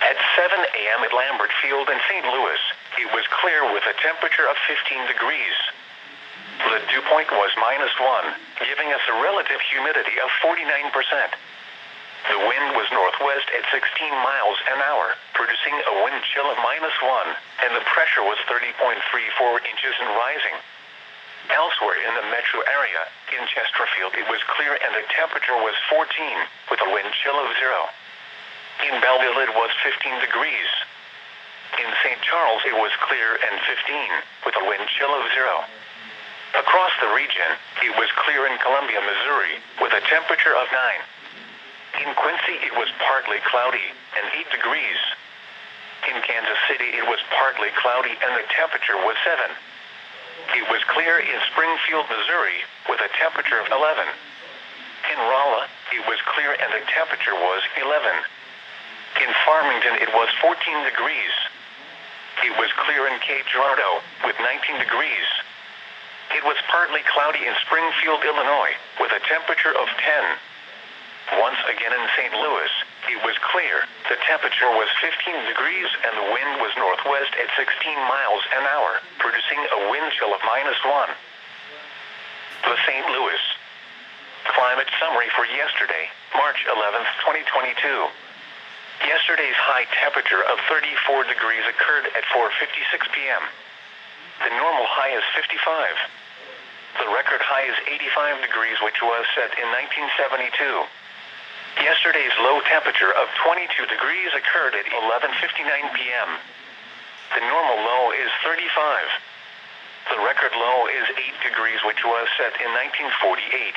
At 7 a.m. at Lambert Field in St. Louis, it was clear with a temperature of 15 degrees. The dew point was -1, giving us a relative humidity of 49%. The wind was northwest at 16 miles an hour, producing a wind chill of -1, and the pressure was 30.34 inches and rising. Elsewhere in the metro area, in Chesterfield it was clear and the temperature was 14, with a wind chill of 0. In Belleville it was 15 degrees. In St. Charles it was clear and 15, with a wind chill of 0. Across the region, it was clear in Columbia, Missouri, with a temperature of 9. In Quincy it was partly cloudy, and 8 degrees. In Kansas City it was partly cloudy and the temperature was 7. It was clear in Springfield, Missouri, with a temperature of 11. In Rolla, it was clear and the temperature was 11. In Farmington, it was 14 degrees. It was clear in Cape Girardeau, with 19 degrees. It was partly cloudy in Springfield, Illinois, with a temperature of 10. Once again in St. Louis, it was clear. The temperature was 15 degrees and the wind was northwest at 16 miles an hour, producing a wind chill of -1. The St. Louis climate summary for yesterday, March 11th, 2022. Yesterday's high temperature of 34 degrees occurred at 4:56 p.m. The normal high is 55. The record high is 85 degrees, which was set in 1972. Yesterday's low temperature of 22 degrees occurred at 11:59 p.m. The normal low is 35. The record low is 8 degrees, which was set in 1948.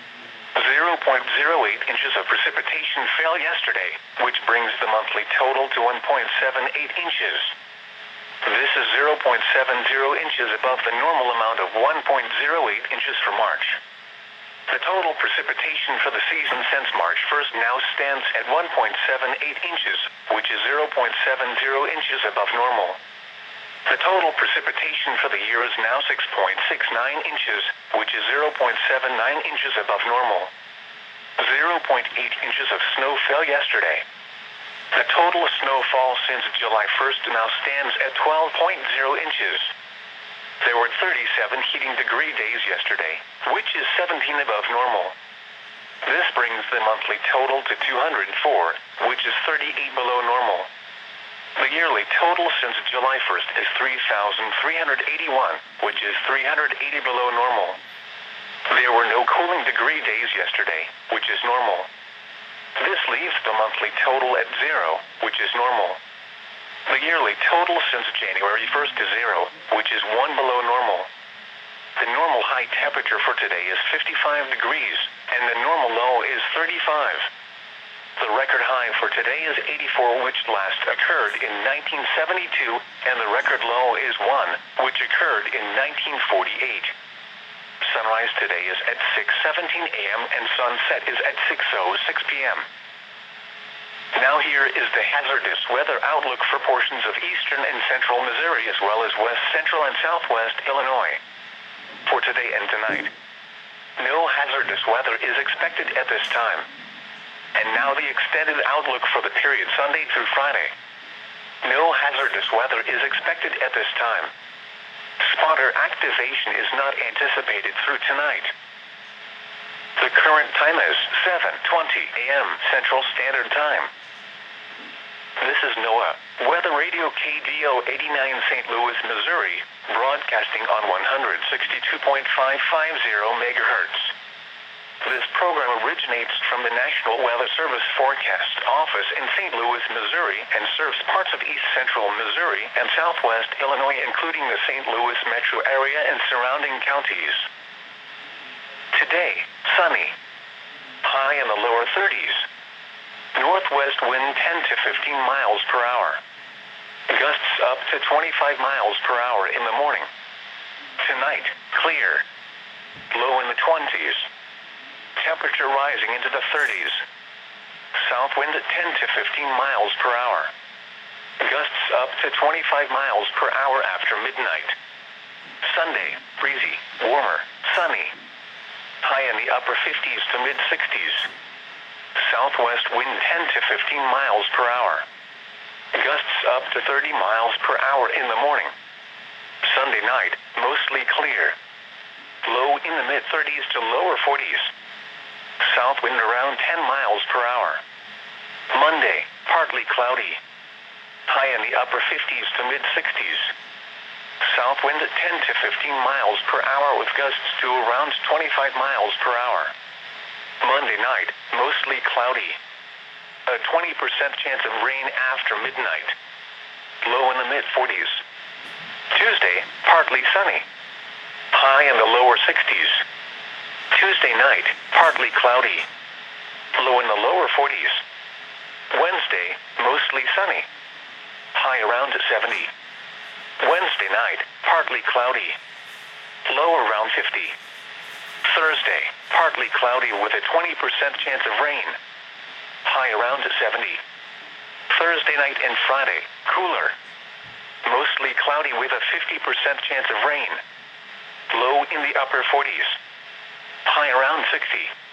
0.08 inches of precipitation fell yesterday, which brings the monthly total to 1.78 inches. This is 0.70 inches above the normal amount of 1.08 inches for March. The total precipitation for the season since March 1st now stands at 1.78 inches, which is 0.70 inches above normal. The total precipitation for the year is now 6.69 inches, which is 0.79 inches above normal. 0.8 inches of snow fell yesterday. The total snowfall since July 1st now stands at 12.0 inches. There were 37 heating degree days yesterday, which is 17 above normal. This brings the monthly total to 204, which is 38 below normal. The yearly total since July 1st is 3,381, which is 380 below normal. There were no cooling degree days yesterday, which is normal. This leaves the monthly total at 0, which is normal. The yearly total since January 1st is 0, which is 1 below normal. The normal high temperature for today is 55 degrees, and the normal low is 35. The record high for today is 84, which last occurred in 1972, and the record low is 1, which occurred in 1948. Sunrise today is at 6:17 a.m. and sunset is at 6:06 p.m. Now here is the hazardous weather outlook for portions of eastern and central Missouri as well as west central and southwest Illinois. For today and tonight, no hazardous weather is expected at this time. And now the extended outlook for the period Sunday through Friday. No hazardous weather is expected at this time. Spotter activation is not anticipated through tonight. The current time is 7:20 a.m. Central Standard Time. This is NOAA Weather Radio KDO 89 St. Louis, Missouri, broadcasting on 162.550 megahertz. This program originates from the National Weather Service Forecast Office in St. Louis, Missouri, and serves parts of east central Missouri and southwest Illinois, including the St. Louis metro area and surrounding counties. Today, sunny. High in the lower 30s. Northwest wind 10 to 15 miles per hour. Gusts up to 25 miles per hour in the morning. Tonight, clear. Low in the 20s. Temperature rising into the 30s. South wind at 10 to 15 miles per hour. Gusts up to 25 miles per hour after midnight. Sunday, breezy, warmer, sunny. High in the upper 50s to mid 60s. Southwest wind 10 to 15 miles per hour. gusts up to 30 miles per hour in the morning. Sunday night, mostly clear. Low in the mid-30s to lower 40s. South wind around 10 miles per hour. Monday, partly cloudy. High in the upper 50s to mid-60s. South wind at 10 to 15 miles per hour with gusts to around 25 miles per hour. Monday night, mostly cloudy. A 20% chance of rain after midnight. Low in the mid-40s. Tuesday, partly sunny. High in the lower 60s. Tuesday night, partly cloudy. Low in the lower 40s. Wednesday, mostly sunny. High around 70. Wednesday night, partly cloudy. Low around 50. Thursday, partly cloudy with a 20% chance of rain. High around 70. Thursday night and Friday, cooler. Mostly cloudy with a 50% chance of rain. Low in the upper 40s. High around 60.